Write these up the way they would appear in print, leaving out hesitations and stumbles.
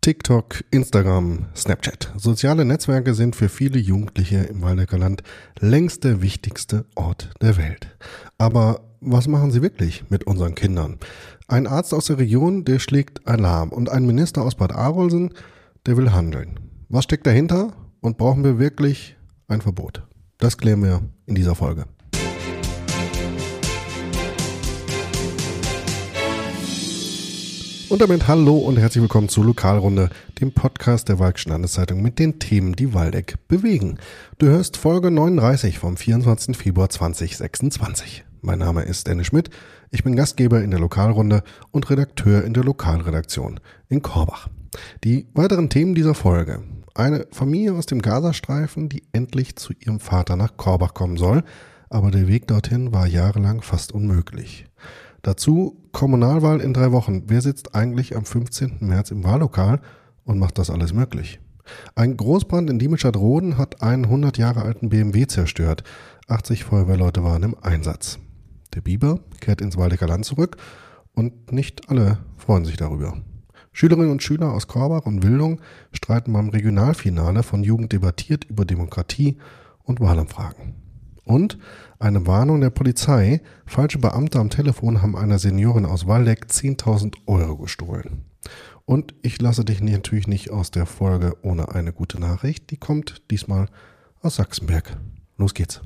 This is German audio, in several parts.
TikTok, Instagram, Snapchat. Soziale Netzwerke sind für viele Jugendliche im Waldecker Land längst der wichtigste Ort der Welt. Aber was machen sie wirklich mit unseren Kindern? Ein Arzt aus der Region, der schlägt Alarm, und ein Minister aus Bad Arolsen, der will handeln. Was steckt dahinter und brauchen wir wirklich ein Verbot? Das klären wir in dieser Folge. Und damit hallo und herzlich willkommen zu Lokalrunde, dem Podcast der Walkischen Landeszeitung mit den Themen, die Waldeck bewegen. Du hörst Folge 39 vom 24. Februar 2026. Mein Name ist Dennis Schmidt, ich bin Gastgeber in der Lokalrunde und Redakteur in der Lokalredaktion in Korbach. Die weiteren Themen dieser Folge: Eine Familie aus dem Gazastreifen, die endlich zu ihrem Vater nach Korbach kommen soll, aber der Weg dorthin war jahrelang fast unmöglich. Dazu Kommunalwahl in 3 Wochen. Wer sitzt eigentlich am 15. März im Wahllokal und macht das alles möglich? Ein Großbrand in Diemelstadt-Roden hat einen 100 Jahre alten BMW zerstört. 80 Feuerwehrleute waren im Einsatz. Der Biber kehrt ins Waldecker Land zurück und nicht alle freuen sich darüber. Schülerinnen und Schüler aus Korbach und Wildung streiten beim Regionalfinale von Jugend debattiert über Demokratie und Wahlumfragen. Und eine Warnung der Polizei: Falsche Beamte am Telefon haben einer Seniorin aus Waldeck 10.000 Euro gestohlen. Und ich lasse dich natürlich nicht aus der Folge ohne eine gute Nachricht. Die kommt diesmal aus Sachsenberg. Los geht's.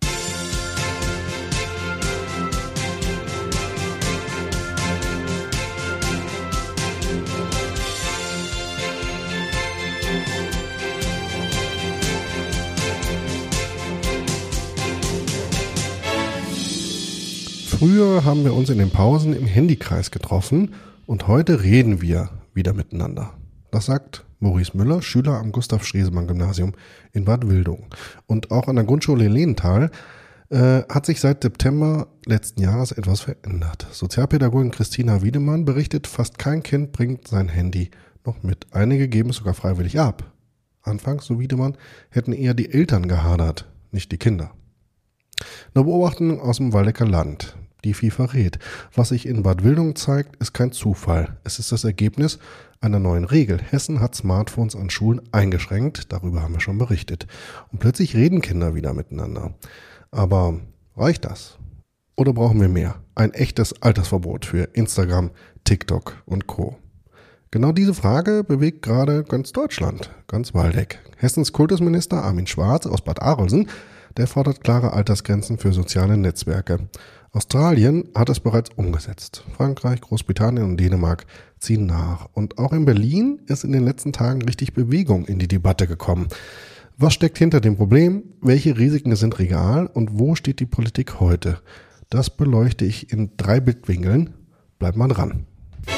Früher haben wir uns in den Pausen im Handykreis getroffen und heute reden wir wieder miteinander. Das sagt Maurice Müller, Schüler am Gustav-Stresemann-Gymnasium in Bad Wildung. Und auch an der Grundschule Lehntal hat sich seit September letzten Jahres etwas verändert. Sozialpädagogin Christina Wiedemann berichtet, fast kein Kind bringt sein Handy noch mit. Einige geben es sogar freiwillig ab. Anfangs, so Wiedemann, hätten eher die Eltern gehadert, nicht die Kinder. Eine Beobachtung aus dem Waldecker Land, die viel verrät. Was sich in Bad Wildung zeigt, ist kein Zufall. Es ist das Ergebnis einer neuen Regel. Hessen hat Smartphones an Schulen eingeschränkt, darüber haben wir schon berichtet. Und plötzlich reden Kinder wieder miteinander. Aber reicht das? Oder brauchen wir mehr? Ein echtes Altersverbot für Instagram, TikTok und Co. Genau diese Frage bewegt gerade ganz Deutschland, ganz Waldeck. Hessens Kultusminister Armin Schwarz aus Bad Arolsen, der fordert klare Altersgrenzen für soziale Netzwerke. Australien hat es bereits umgesetzt. Frankreich, Großbritannien und Dänemark ziehen nach. Und auch in Berlin ist in den letzten Tagen richtig Bewegung in die Debatte gekommen. Was steckt hinter dem Problem? Welche Risiken sind real? Und wo steht die Politik heute? Das beleuchte ich in 3 Blickwinkeln. Bleibt mal dran.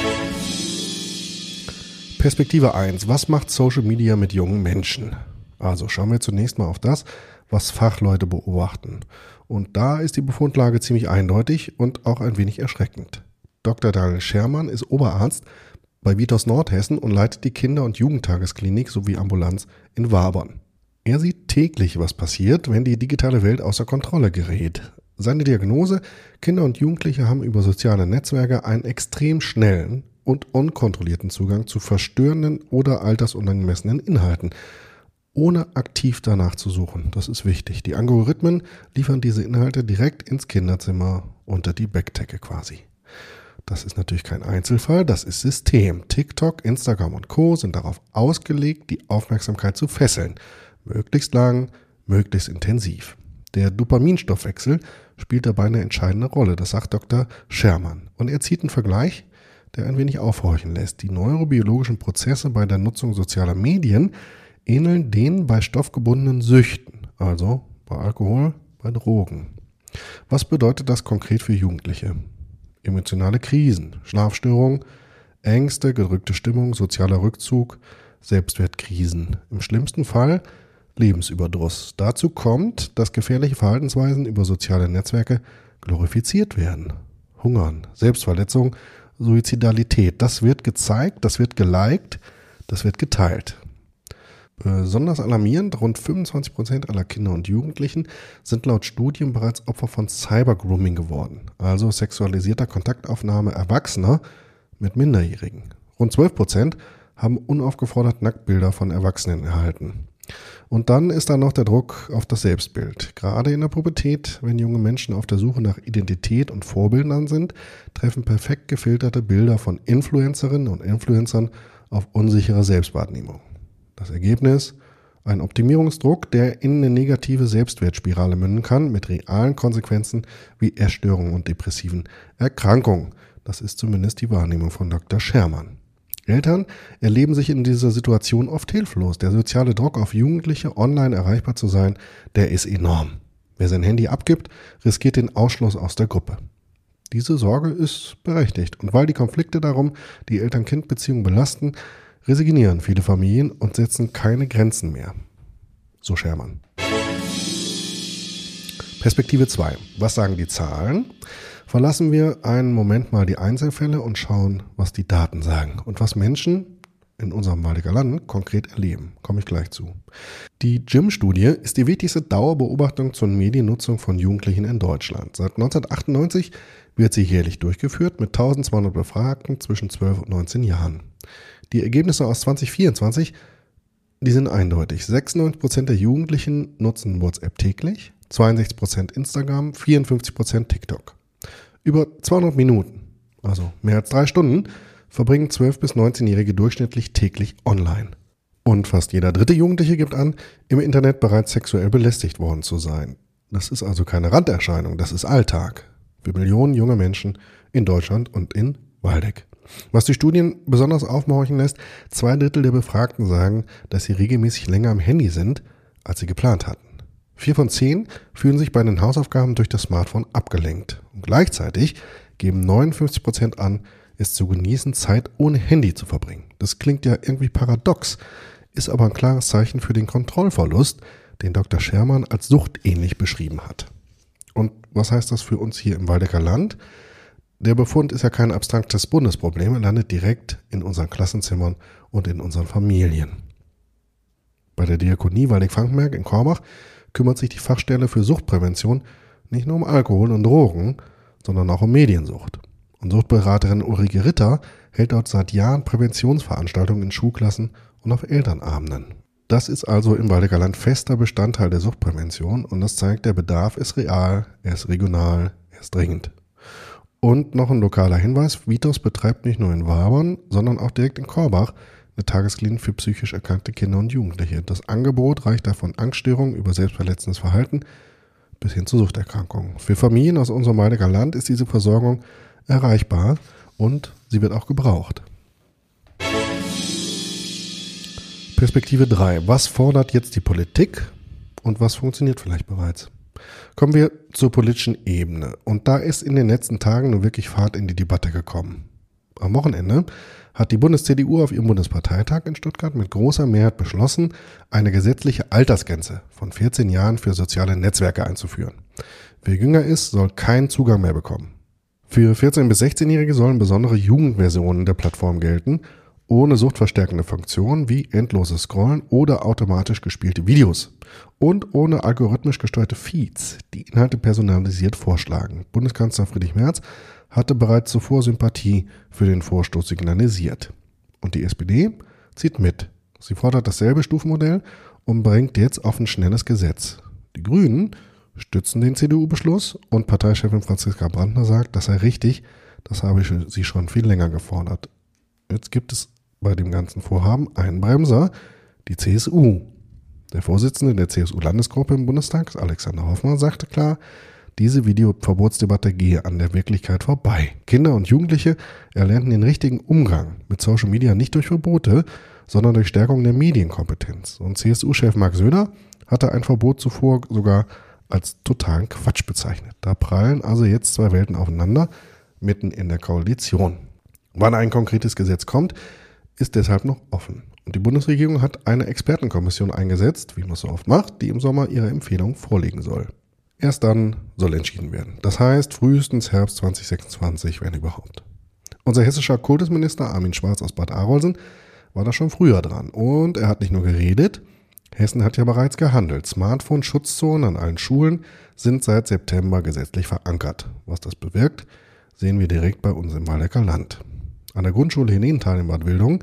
Perspektive 1. Was macht Social Media mit jungen Menschen? Also schauen wir zunächst mal auf das, was Fachleute beobachten. Und da ist die Befundlage ziemlich eindeutig und auch ein wenig erschreckend. Dr. Daniel Schermann ist Oberarzt bei Vitos Nordhessen und leitet die Kinder- und Jugendtagesklinik sowie Ambulanz in Wabern. Er sieht täglich, was passiert, wenn die digitale Welt außer Kontrolle gerät. Seine Diagnose: Kinder und Jugendliche haben über soziale Netzwerke einen extrem schnellen und unkontrollierten Zugang zu verstörenden oder altersunangemessenen Inhalten, ohne aktiv danach zu suchen. Das ist wichtig. Die Algorithmen liefern diese Inhalte direkt ins Kinderzimmer unter die Bettdecke quasi. Das ist natürlich kein Einzelfall, das ist System. TikTok, Instagram und Co. sind darauf ausgelegt, die Aufmerksamkeit zu fesseln. Möglichst lang, möglichst intensiv. Der Dopaminstoffwechsel spielt dabei eine entscheidende Rolle, das sagt Dr. Schermann. Und er zieht einen Vergleich, der ein wenig aufhorchen lässt. Die neurobiologischen Prozesse bei der Nutzung sozialer Medien ähneln denen bei stoffgebundenen Süchten, also bei Alkohol, bei Drogen. Was bedeutet das konkret für Jugendliche? Emotionale Krisen, Schlafstörungen, Ängste, gedrückte Stimmung, sozialer Rückzug, Selbstwertkrisen. Im schlimmsten Fall Lebensüberdruss. Dazu kommt, dass gefährliche Verhaltensweisen über soziale Netzwerke glorifiziert werden. Hungern, Selbstverletzung, Suizidalität. Das wird gezeigt, das wird geliked, das wird geteilt. Besonders alarmierend, rund 25% aller Kinder und Jugendlichen sind laut Studien bereits Opfer von Cybergrooming geworden, also sexualisierter Kontaktaufnahme Erwachsener mit Minderjährigen. Rund 12% haben unaufgefordert Nacktbilder von Erwachsenen erhalten. Und dann ist da noch der Druck auf das Selbstbild. Gerade in der Pubertät, wenn junge Menschen auf der Suche nach Identität und Vorbildern sind, treffen perfekt gefilterte Bilder von Influencerinnen und Influencern auf unsichere Selbstwahrnehmung. Das Ergebnis? Ein Optimierungsdruck, der in eine negative Selbstwertspirale münden kann, mit realen Konsequenzen wie Essstörungen und depressiven Erkrankungen. Das ist zumindest die Wahrnehmung von Dr. Schermann. Eltern erleben sich in dieser Situation oft hilflos. Der soziale Druck auf Jugendliche, online erreichbar zu sein, der ist enorm. Wer sein Handy abgibt, riskiert den Ausschluss aus der Gruppe. Diese Sorge ist berechtigt. Und weil die Konflikte darum die Eltern-Kind-Beziehung belasten, resignieren viele Familien und setzen keine Grenzen mehr. So Schermann. Perspektive 2. Was sagen die Zahlen? Verlassen wir einen Moment mal die Einzelfälle und schauen, was die Daten sagen und was Menschen in unserem Waldecker Land konkret erleben. Komme ich gleich zu. Die GYM-Studie ist die wichtigste Dauerbeobachtung zur Mediennutzung von Jugendlichen in Deutschland. Seit 1998 wird sie jährlich durchgeführt mit 1200 Befragten zwischen 12 und 19 Jahren. Die Ergebnisse aus 2024, die sind eindeutig. 96% der Jugendlichen nutzen WhatsApp täglich, 62% Instagram, 54% TikTok. Über 200 Minuten, also mehr als 3 Stunden, verbringen 12- bis 19-Jährige durchschnittlich täglich online. Und fast jeder dritte Jugendliche gibt an, im Internet bereits sexuell belästigt worden zu sein. Das ist also keine Randerscheinung, das ist Alltag für Millionen junger Menschen in Deutschland und in Waldeck. Was die Studien besonders aufhorchen lässt, 2/3 der Befragten sagen, dass sie regelmäßig länger am Handy sind, als sie geplant hatten. 4 von 10 fühlen sich bei den Hausaufgaben durch das Smartphone abgelenkt. Und gleichzeitig geben 59% an, es zu genießen, Zeit ohne Handy zu verbringen. Das klingt ja irgendwie paradox, ist aber ein klares Zeichen für den Kontrollverlust, den Dr. Schermann als suchtähnlich beschrieben hat. Und was heißt das für uns hier im Waldecker Land? Der Befund ist ja kein abstraktes Bundesproblem, er landet direkt in unseren Klassenzimmern und in unseren Familien. Bei der Diakonie Waldeck-Frankenberg in Korbach kümmert sich die Fachstelle für Suchtprävention nicht nur um Alkohol und Drogen, sondern auch um Mediensucht. Und Suchtberaterin Ulrike Ritter hält dort seit Jahren Präventionsveranstaltungen in Schulklassen und auf Elternabenden. Das ist also im Waldecker Land fester Bestandteil der Suchtprävention und das zeigt, der Bedarf ist real, er ist regional, er ist dringend. Und noch ein lokaler Hinweis, Vitos betreibt nicht nur in Wabern, sondern auch direkt in Korbach eine Tagesklinik für psychisch erkrankte Kinder und Jugendliche. Das Angebot reicht da von Angststörungen über selbstverletzendes Verhalten bis hin zu Suchterkrankungen. Für Familien aus unserem Waldecker Land ist diese Versorgung erreichbar und sie wird auch gebraucht. Perspektive 3. Was fordert jetzt die Politik und was funktioniert vielleicht bereits? Kommen wir zur politischen Ebene. Und da ist in den letzten Tagen nur wirklich Fahrt in die Debatte gekommen. Am Wochenende hat die Bundes-CDU auf ihrem Bundesparteitag in Stuttgart mit großer Mehrheit beschlossen, eine gesetzliche Altersgrenze von 14 Jahren für soziale Netzwerke einzuführen. Wer jünger ist, soll keinen Zugang mehr bekommen. Für 14- bis 16-Jährige sollen besondere Jugendversionen der Plattform gelten, ohne suchtverstärkende Funktionen wie endloses Scrollen oder automatisch gespielte Videos und ohne algorithmisch gesteuerte Feeds, die Inhalte personalisiert vorschlagen. Bundeskanzler Friedrich Merz hatte bereits zuvor Sympathie für den Vorstoß signalisiert. Und die SPD zieht mit. Sie fordert dasselbe Stufenmodell und bringt jetzt auf ein schnelles Gesetz. Die Grünen stützen den CDU-Beschluss und Parteichefin Franziska Brandner sagt, das sei richtig, das habe sie schon viel länger gefordert. Jetzt gibt es bei dem ganzen Vorhaben einen Bremser, die CSU. Der Vorsitzende der CSU-Landesgruppe im Bundestag, Alexander Hoffmann, sagte klar, diese Videoverbotsdebatte gehe an der Wirklichkeit vorbei. Kinder und Jugendliche erlernten den richtigen Umgang mit Social Media nicht durch Verbote, sondern durch Stärkung der Medienkompetenz. Und CSU-Chef Marc Söder hatte ein Verbot zuvor sogar als totalen Quatsch bezeichnet. Da prallen also jetzt zwei Welten aufeinander, mitten in der Koalition. Wann ein konkretes Gesetz kommt, ist deshalb noch offen. Und die Bundesregierung hat eine Expertenkommission eingesetzt, wie man es so oft macht, die im Sommer ihre Empfehlung vorlegen soll. Erst dann soll entschieden werden. Das heißt frühestens Herbst 2026, wenn überhaupt. Unser hessischer Kultusminister Armin Schwarz aus Bad Arolsen war da schon früher dran. Und er hat nicht nur geredet, Hessen hat ja bereits gehandelt. Smartphone-Schutzzonen an allen Schulen sind seit September gesetzlich verankert. Was das bewirkt, sehen wir direkt bei uns im Waldecker Land. An der Grundschule Henenthal in Bad Wildungen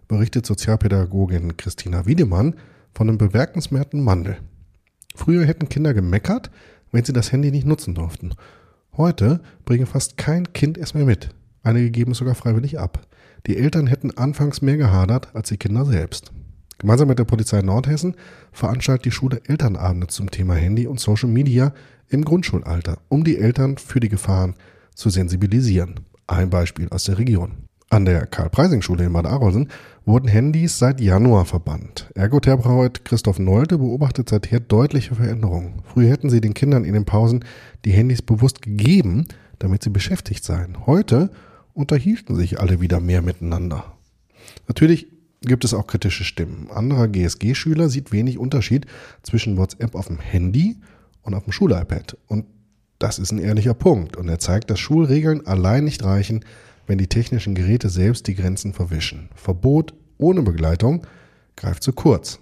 berichtet Sozialpädagogin Christina Wiedemann von einem bemerkenswerten Wandel. Früher hätten Kinder gemeckert, wenn sie das Handy nicht nutzen durften. Heute bringen fast kein Kind es mehr mit. Einige geben es sogar freiwillig ab. Die Eltern hätten anfangs mehr gehadert als die Kinder selbst. Gemeinsam mit der Polizei Nordhessen veranstaltet die Schule Elternabende zum Thema Handy und Social Media im Grundschulalter, um die Eltern für die Gefahren zu sensibilisieren. Ein Beispiel aus der Region. An der Karl-Preising-Schule in Bad Arolsen wurden Handys seit Januar verbannt. Ergotherapeut Christoph Nolte beobachtet seither deutliche Veränderungen. Früher hätten sie den Kindern in den Pausen die Handys bewusst gegeben, damit sie beschäftigt seien. Heute unterhielten sich alle wieder mehr miteinander. Natürlich gibt es auch kritische Stimmen. Anderer GSG-Schüler sieht wenig Unterschied zwischen WhatsApp auf dem Handy und auf dem Schul-iPad. Und das ist ein ehrlicher Punkt. Und er zeigt, dass Schulregeln allein nicht reichen, wenn die technischen Geräte selbst die Grenzen verwischen. Verbot ohne Begleitung greift zu kurz.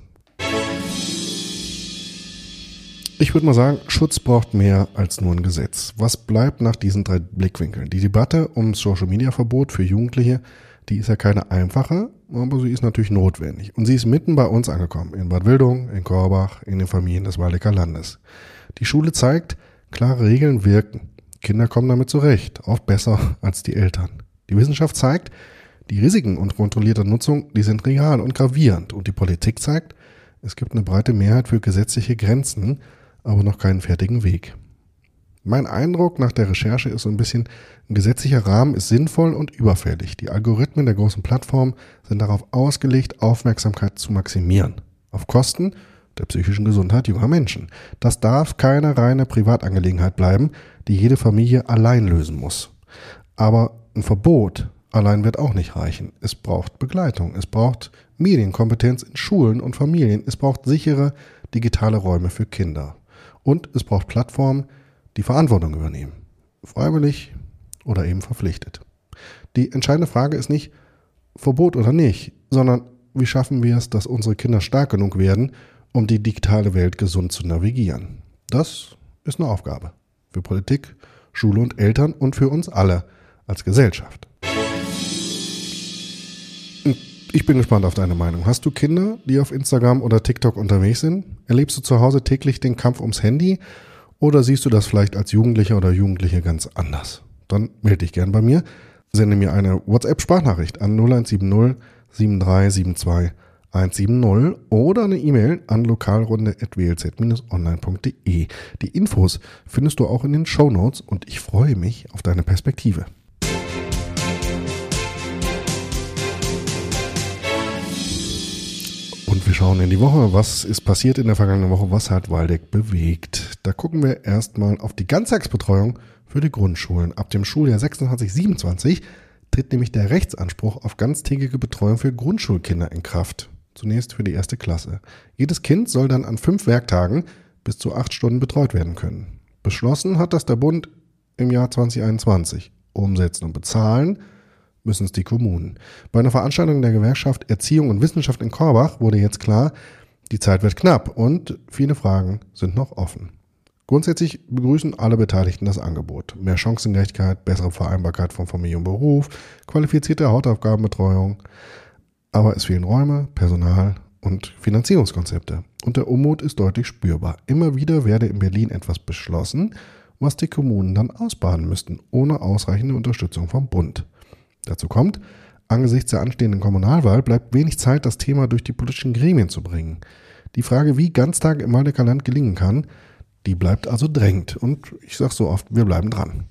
Ich würde mal sagen, Schutz braucht mehr als nur ein Gesetz. Was bleibt nach diesen 3 Blickwinkeln? Die Debatte um Social-Media-Verbot für Jugendliche, die ist ja keine einfache, aber sie ist natürlich notwendig. Und sie ist mitten bei uns angekommen, in Bad Wildung, in Korbach, in den Familien des Waldecker Landes. Die Schule zeigt, klare Regeln wirken. Kinder kommen damit zurecht, oft besser als die Eltern. Die Wissenschaft zeigt, die Risiken unkontrollierter Nutzung, die sind real und gravierend. Und die Politik zeigt, es gibt eine breite Mehrheit für gesetzliche Grenzen, aber noch keinen fertigen Weg. Mein Eindruck nach der Recherche ist so ein bisschen, ein gesetzlicher Rahmen ist sinnvoll und überfällig. Die Algorithmen der großen Plattformen sind darauf ausgelegt, Aufmerksamkeit zu maximieren. Auf Kosten der psychischen Gesundheit junger Menschen. Das darf keine reine Privatangelegenheit bleiben, die jede Familie allein lösen muss. Aber ein Verbot allein wird auch nicht reichen. Es braucht Begleitung. Es braucht Medienkompetenz in Schulen und Familien. Es braucht sichere digitale Räume für Kinder. Und es braucht Plattformen, die Verantwortung übernehmen. Freiwillig oder eben verpflichtet. Die entscheidende Frage ist nicht Verbot oder nicht, sondern wie schaffen wir es, dass unsere Kinder stark genug werden, um die digitale Welt gesund zu navigieren. Das ist eine Aufgabe für Politik, Schule und Eltern und für uns alle als Gesellschaft. Ich bin gespannt auf deine Meinung. Hast du Kinder, die auf Instagram oder TikTok unterwegs sind? Erlebst du zu Hause täglich den Kampf ums Handy? Oder siehst du das vielleicht als Jugendlicher oder Jugendliche ganz anders? Dann melde dich gern bei mir. Sende mir eine WhatsApp-Sprachnachricht an 0170 7372 170 oder eine E-Mail an lokalrunde@wlz-online.de. Die Infos findest du auch in den Shownotes und ich freue mich auf deine Perspektive. Und wir schauen in die Woche, was ist passiert in der vergangenen Woche, was hat Waldeck bewegt. Da gucken wir erstmal auf die Ganztagsbetreuung für die Grundschulen. Ab dem Schuljahr 26/27 tritt nämlich der Rechtsanspruch auf ganztägige Betreuung für Grundschulkinder in Kraft. Zunächst für die 1. Klasse. Jedes Kind soll dann an 5 Werktagen bis zu 8 Stunden betreut werden können. Beschlossen hat das der Bund im Jahr 2021. Umsetzen und bezahlen müssen es die Kommunen. Bei einer Veranstaltung der Gewerkschaft Erziehung und Wissenschaft in Korbach wurde jetzt klar, die Zeit wird knapp und viele Fragen sind noch offen. Grundsätzlich begrüßen alle Beteiligten das Angebot. Mehr Chancengerechtigkeit, bessere Vereinbarkeit von Familie und Beruf, qualifizierte Hautaufgabenbetreuung. Aber es fehlen Räume, Personal und Finanzierungskonzepte. Und der Unmut ist deutlich spürbar. Immer wieder werde in Berlin etwas beschlossen, was die Kommunen dann ausbaden müssten, ohne ausreichende Unterstützung vom Bund. Dazu kommt, angesichts der anstehenden Kommunalwahl bleibt wenig Zeit, das Thema durch die politischen Gremien zu bringen. Die Frage, wie Ganztag im Waldecker Land gelingen kann, die bleibt also drängend. Und ich sage so oft, wir bleiben dran.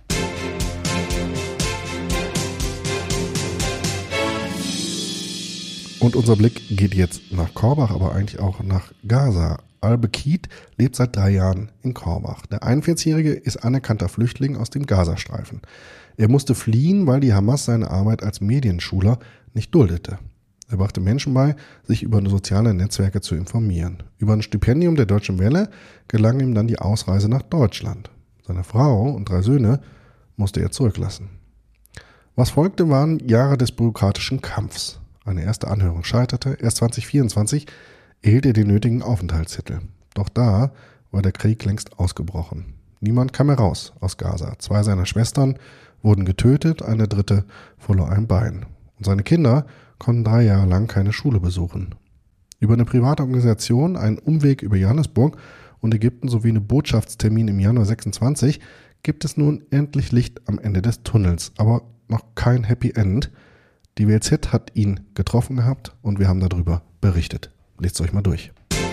Und unser Blick geht jetzt nach Korbach, aber eigentlich auch nach Gaza. Al-Bekit lebt seit 3 Jahren in Korbach. Der 41-Jährige ist anerkannter Flüchtling aus dem Gazastreifen. Er musste fliehen, weil die Hamas seine Arbeit als Medienschuler nicht duldete. Er brachte Menschen bei, sich über soziale Netzwerke zu informieren. Über ein Stipendium der Deutschen Welle gelang ihm dann die Ausreise nach Deutschland. Seine Frau und 3 Söhne musste er zurücklassen. Was folgte, waren Jahre des bürokratischen Kampfs. Eine erste Anhörung scheiterte. Erst 2024 erhielt er den nötigen Aufenthaltstitel. Doch da war der Krieg längst ausgebrochen. Niemand kam heraus aus Gaza. 2 seiner Schwestern wurden getötet, eine dritte verlor ein Bein. Und seine Kinder konnten 3 Jahre lang keine Schule besuchen. Über eine private Organisation, einen Umweg über Johannesburg und Ägypten sowie einen Botschaftstermin im Januar 26 gibt es nun endlich Licht am Ende des Tunnels, aber noch kein Happy End. Die WLZ hat ihn getroffen gehabt und wir haben darüber berichtet. Lest euch mal durch.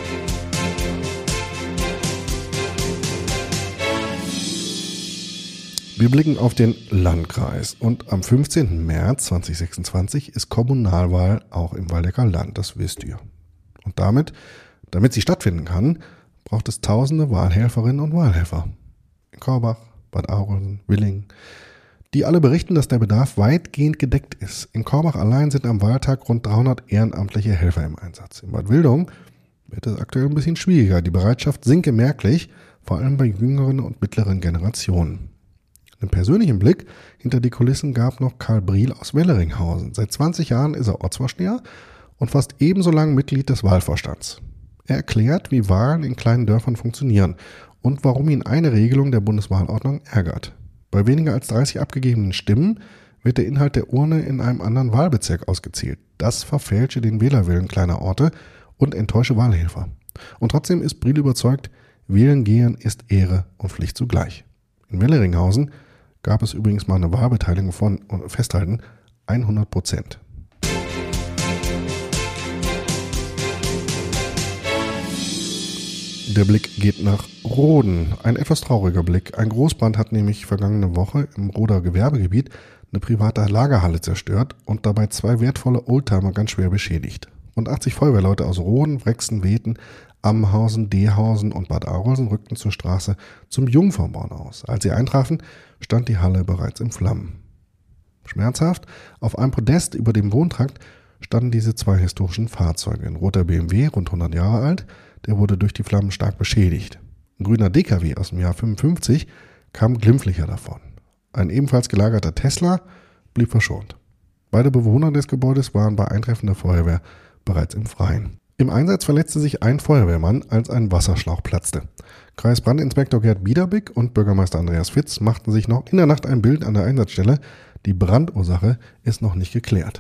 Wir blicken auf den Landkreis und am 15. März 2026 ist Kommunalwahl auch im Waldecker Land, das wisst ihr. Und damit sie stattfinden kann, braucht es tausende Wahlhelferinnen und Wahlhelfer. In Korbach, Bad Arolsen, Willingen, die alle berichten, dass der Bedarf weitgehend gedeckt ist. In Korbach allein sind am Wahltag rund 300 ehrenamtliche Helfer im Einsatz. In Bad Wildung wird es aktuell ein bisschen schwieriger. Die Bereitschaft sinke merklich, vor allem bei jüngeren und mittleren Generationen. Einen persönlichen Blick hinter die Kulissen gab noch Karl Briel aus Welleringhausen. Seit 20 Jahren ist er Ortsvorsteher und fast ebenso lang Mitglied des Wahlvorstands. Er erklärt, wie Wahlen in kleinen Dörfern funktionieren und warum ihn eine Regelung der Bundeswahlordnung ärgert. Bei weniger als 30 abgegebenen Stimmen wird der Inhalt der Urne in einem anderen Wahlbezirk ausgezählt. Das verfälsche den Wählerwillen kleiner Orte und enttäusche Wahlhelfer. Und trotzdem ist Briel überzeugt, wählen gehen ist Ehre und Pflicht zugleich. In Welleringhausen gab es übrigens mal eine Wahlbeteiligung von, festhalten, 100%. Der Blick geht nach Roden. Ein etwas trauriger Blick. Ein Großbrand hat nämlich vergangene Woche im Roder Gewerbegebiet eine private Lagerhalle zerstört und dabei 2 wertvolle Oldtimer ganz schwer beschädigt. Rund 80 Feuerwehrleute aus Roden, Wrexen, Weten, Ammenhausen, Dehausen und Bad Arolsen rückten zur Straße zum Jungfernborn aus. Als sie eintrafen, stand die Halle bereits in Flammen. Schmerzhaft, auf einem Podest über dem Wohntrakt standen diese 2 historischen Fahrzeuge. Ein roter BMW, rund 100 Jahre alt, der wurde durch die Flammen stark beschädigt. Ein grüner DKW aus dem Jahr 55 kam glimpflicher davon. Ein ebenfalls gelagerter Tesla blieb verschont. Beide Bewohner des Gebäudes waren bei Eintreffen der Feuerwehr bereits im Freien. Im Einsatz verletzte sich ein Feuerwehrmann, als ein Wasserschlauch platzte. Kreisbrandinspektor Gerd Biederbick und Bürgermeister Andreas Fitz machten sich noch in der Nacht ein Bild an der Einsatzstelle. Die Brandursache ist noch nicht geklärt.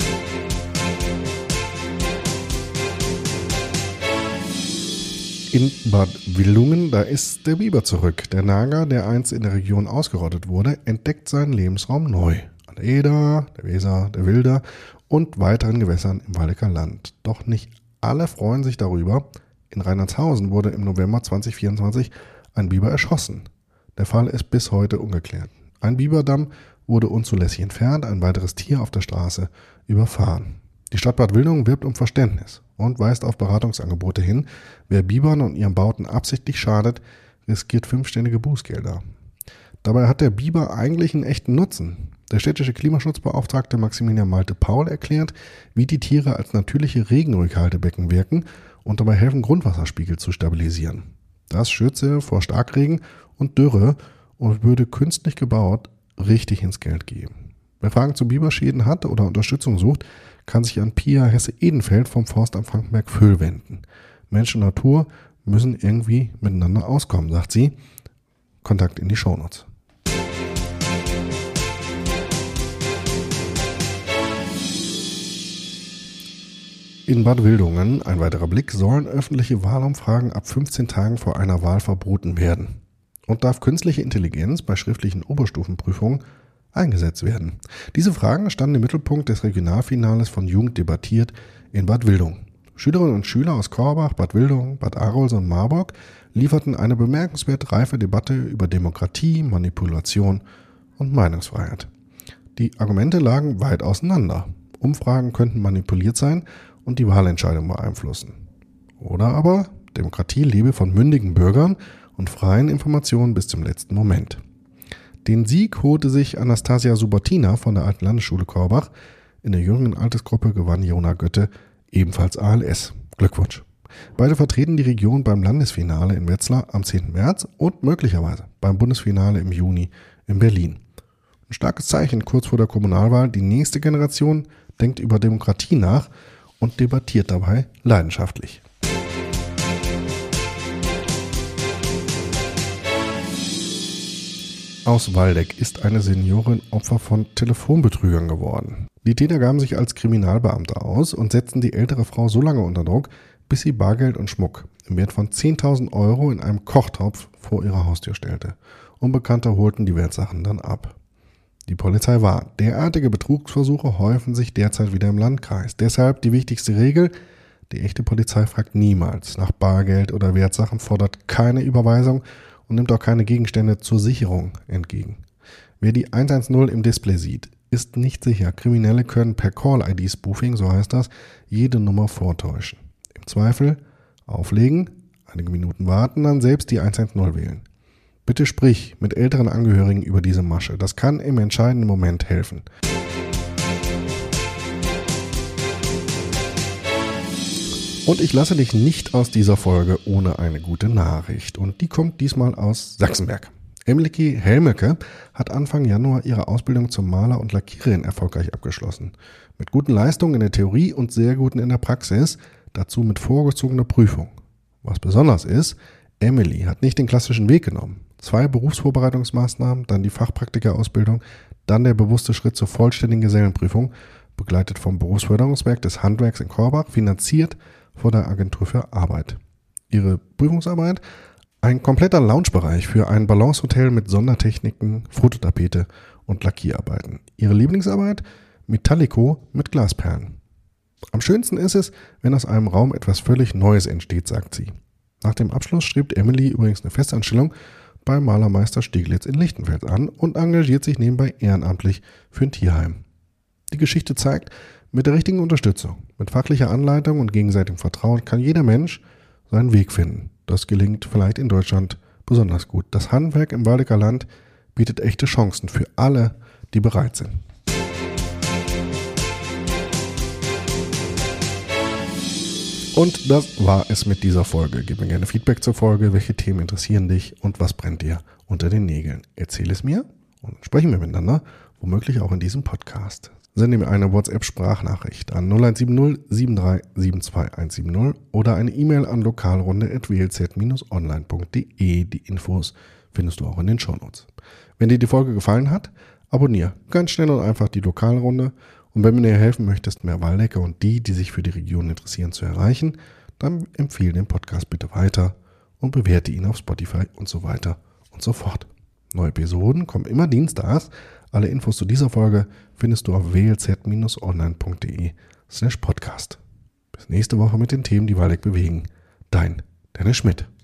In Bad Wildungen, da ist der Biber zurück. Der Nager, der einst in der Region ausgerottet wurde, entdeckt seinen Lebensraum neu. An der Eder, der Weser, der Wilder und weiteren Gewässern im Waldecker Land. Doch nicht alle freuen sich darüber. In Reinhardshausen wurde im November 2024 ein Biber erschossen. Der Fall ist bis heute ungeklärt. Ein Biberdamm wurde unzulässig entfernt, ein weiteres Tier auf der Straße überfahren. Die Stadt Bad Wildungen wirbt um Verständnis und weist auf Beratungsangebote hin. Wer Bibern und ihren Bauten absichtlich schadet, riskiert 5-stellige Bußgelder. Dabei hat der Biber eigentlich einen echten Nutzen. Der städtische Klimaschutzbeauftragte Maximilian Malte-Paul erklärt, wie die Tiere als natürliche Regenrückhaltebecken wirken und dabei helfen, Grundwasserspiegel zu stabilisieren. Das schütze vor Starkregen und Dürre und würde künstlich gebaut richtig ins Geld gehen. Wer Fragen zu Biberschäden hat oder Unterstützung sucht, kann sich an Pia Hesse-Edenfeld vom Forstamt Frankenberg-Vöhl wenden. Mensch und Natur müssen irgendwie miteinander auskommen, sagt sie. Kontakt in die Shownotes. In Bad Wildungen, ein weiterer Blick, sollen öffentliche Wahlumfragen ab 15 Tagen vor einer Wahl verboten werden. Und darf künstliche Intelligenz bei schriftlichen Oberstufenprüfungen eingesetzt werden. Diese Fragen standen im Mittelpunkt des Regionalfinales von Jugend debattiert in Bad Wildungen. Schülerinnen und Schüler aus Korbach, Bad Wildungen, Bad Arolsen und Marburg lieferten eine bemerkenswert reife Debatte über Demokratie, Manipulation und Meinungsfreiheit. Die Argumente lagen weit auseinander. Umfragen könnten manipuliert sein und die Wahlentscheidung beeinflussen. Oder aber Demokratie lebe von mündigen Bürgern und freien Informationen bis zum letzten Moment. Den Sieg holte sich Anastasia Subotina von der Alten Landesschule Korbach. In der jüngeren Altersgruppe gewann Jona Götte ebenfalls ALS. Glückwunsch. Beide vertreten die Region beim Landesfinale in Wetzlar am 10. März und möglicherweise beim Bundesfinale im Juni in Berlin. Ein starkes Zeichen kurz vor der Kommunalwahl. Die nächste Generation denkt über Demokratie nach und debattiert dabei leidenschaftlich. Aus Waldeck ist eine Seniorin Opfer von Telefonbetrügern geworden. Die Täter gaben sich als Kriminalbeamte aus und setzten die ältere Frau so lange unter Druck, bis sie Bargeld und Schmuck im Wert von 10.000 Euro in einem Kochtopf vor ihrer Haustür stellte. Unbekannte holten die Wertsachen dann ab. Die Polizei warnt, derartige Betrugsversuche häufen sich derzeit wieder im Landkreis. Deshalb die wichtigste Regel: Die echte Polizei fragt niemals nach Bargeld oder Wertsachen, fordert keine Überweisung und nimmt auch keine Gegenstände zur Sicherung entgegen. Wer die 110 im Display sieht, ist nicht sicher. Kriminelle können per Call-ID-Spoofing, so heißt das, jede Nummer vortäuschen. Im Zweifel auflegen, einige Minuten warten, dann selbst die 110 wählen. Bitte sprich mit älteren Angehörigen über diese Masche. Das kann im entscheidenden Moment helfen. Und ich lasse dich nicht aus dieser Folge ohne eine gute Nachricht. Und die kommt diesmal aus Sachsenberg. Emily Helmeke hat Anfang Januar ihre Ausbildung zum Maler und Lackiererin erfolgreich abgeschlossen. Mit guten Leistungen in der Theorie und sehr guten in der Praxis, dazu mit vorgezogener Prüfung. Was besonders ist, Emily hat nicht den klassischen Weg genommen. 2 Berufsvorbereitungsmaßnahmen, dann die Fachpraktikerausbildung, dann der bewusste Schritt zur vollständigen Gesellenprüfung, begleitet vom Berufsförderungswerk des Handwerks in Korbach, finanziert von der Agentur für Arbeit. Ihre Prüfungsarbeit: ein kompletter Loungebereich für ein Balancehotel mit Sondertechniken, Fototapete und Lackierarbeiten. Ihre Lieblingsarbeit: Metallico mit Glasperlen. Am schönsten ist es, wenn aus einem Raum etwas völlig Neues entsteht, sagt sie. Nach dem Abschluss strebt Emily übrigens eine Festanstellung bei Malermeister Stieglitz in Lichtenfels an und engagiert sich nebenbei ehrenamtlich für ein Tierheim. Die Geschichte zeigt, mit der richtigen Unterstützung, mit fachlicher Anleitung und gegenseitigem Vertrauen kann jeder Mensch seinen Weg finden. Das gelingt vielleicht in Deutschland besonders gut. Das Handwerk im Waldecker Land bietet echte Chancen für alle, die bereit sind. Und das war es mit dieser Folge. Gib mir gerne Feedback zur Folge. Welche Themen interessieren dich und was brennt dir unter den Nägeln? Erzähl es mir und sprechen wir miteinander, womöglich auch in diesem Podcast. Sende mir eine WhatsApp-Sprachnachricht an 0170 7372 170 oder eine E-Mail an lokalrunde@wlz-online.de. Die Infos findest du auch in den Shownotes. Wenn dir die Folge gefallen hat, abonniere ganz schnell und einfach die Lokalrunde. Und wenn du mir helfen möchtest, mehr Waldecker und die sich für die Region interessieren, zu erreichen, dann empfehle den Podcast bitte weiter und bewerte ihn auf Spotify und so weiter und so fort. Neue Episoden kommen immer dienstags. Alle Infos zu dieser Folge findest du auf wlz-online.de/podcast. Bis nächste Woche mit den Themen, die Waldeck bewegen. Dein Dennis Schmidt.